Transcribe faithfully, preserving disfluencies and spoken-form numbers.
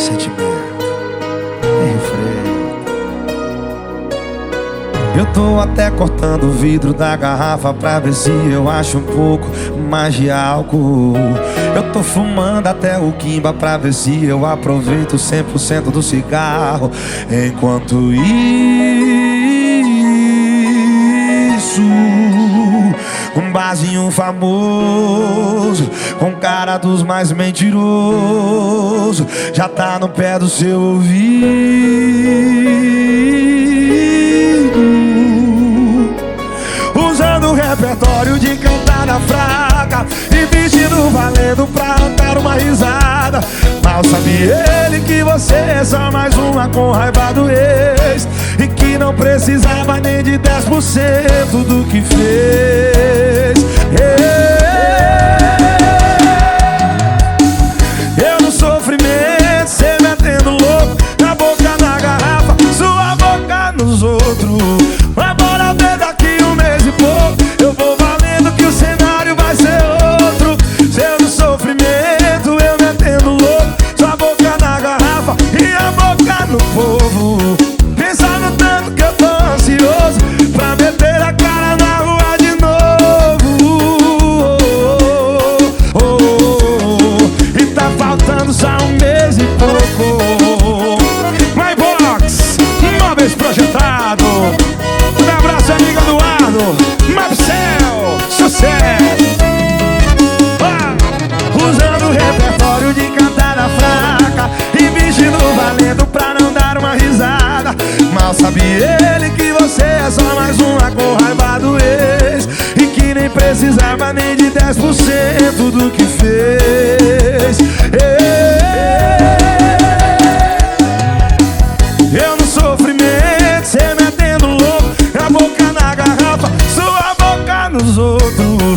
sentimento, é refrão. Eu tô até cortando o vidro da garrafa pra ver se eu acho um pouco mais de álcool. Eu tô fumando até o quimba pra ver se eu aproveito cem por cento do cigarro. Enquanto isso, um barzinho famoso, com cara dos mais mentirosos, já tá no pé do seu ouvido, usando o repertório de cantada fraca e vestindo valendo pra arrancar uma risada. Mal sabe ele que você é só mais uma com raiva do ex, e que não precisava nem de dez por cento do que fez. Eu no sofrimento, cê metendo louco, a boca na garrafa, sua boca nos outros. Mas bora ver daqui um mês e pouco, eu vou valendo que o cenário vai ser outro. Seu no sofrimento, eu metendo louco, sua boca na garrafa e a boca no povo. Pensando tanto que eu tô ansioso pra meter a cara na rua de novo. Oh, oh, oh, oh. E tá faltando só um mês e pouco. My Box, móveis projetado. Um abraço, amigo Eduardo. Marcel, sucesso. Ah, usando o repertório de cantada fraca e vestindo valendo pra não dar uma risada. Mal sabe ele que você é só mais uma com raiva do ex, e que nem precisava nem de dez por cento do que fez. Eu no sofrimento, cê metendo louco, a boca na garrafa, sua boca nos outros.